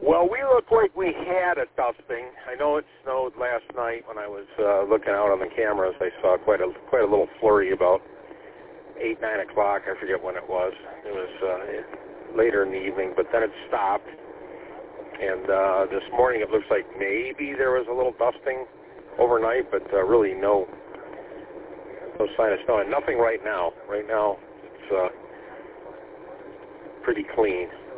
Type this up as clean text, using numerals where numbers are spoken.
Well, we look like we had a dusting. I know it snowed last night when I was looking out on the cameras. I saw quite a little flurry about 8, 9 o'clock. I forget when it was. It was later in the evening, but then it stopped. And this morning it looks like maybe there was a little dusting overnight, but really no sign of snow. And nothing right now. Right now it's pretty clean.